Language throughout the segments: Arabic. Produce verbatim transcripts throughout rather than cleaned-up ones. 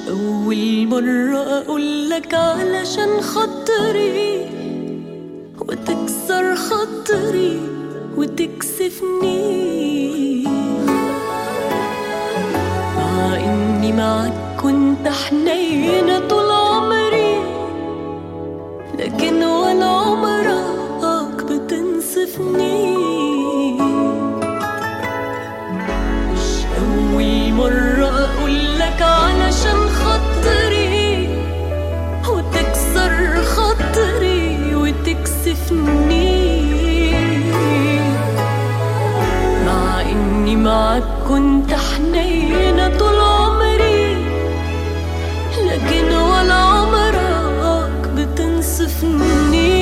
أول مرة أقولك علشان خاطري وتكسر خاطري وتكسفني، مع إني معاك كنت حنينة طول عمري، لكن ولا عمرك بتنصفني. مش أول مرة أقولك علشان خاطري وتكسر خاطري وتكسفني، مع إني معاك كنت حنينة طول عمري، لكن ولا عمرك بتنصفني.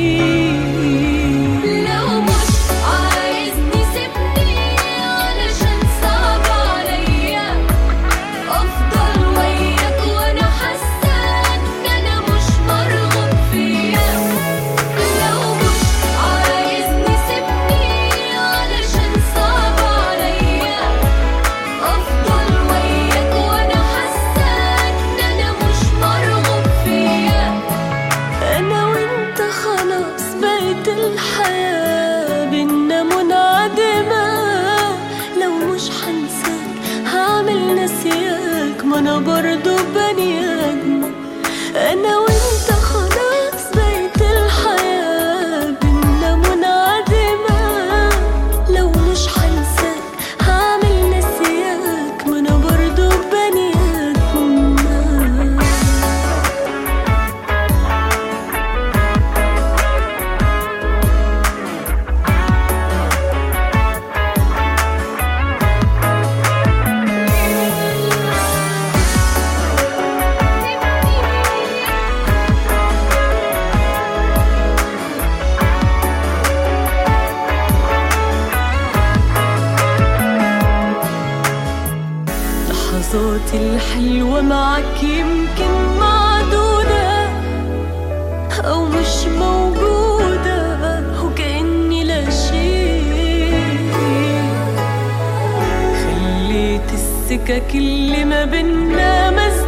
الحياة بينا منعدمة، لو مش حنساك هعمل نسياك، ما أنا برضو بني آدمة. أنا وإنت خلاص بقيت الحياة بينا منعدمة، لو مش حنساك هعمل نسياك، ما أنا برضو بني آدمة. اللحظات الحلوة معك يمكن معدودة أو مش موجودة، وكأني لا شيء. خليت السكك اللي ما بينا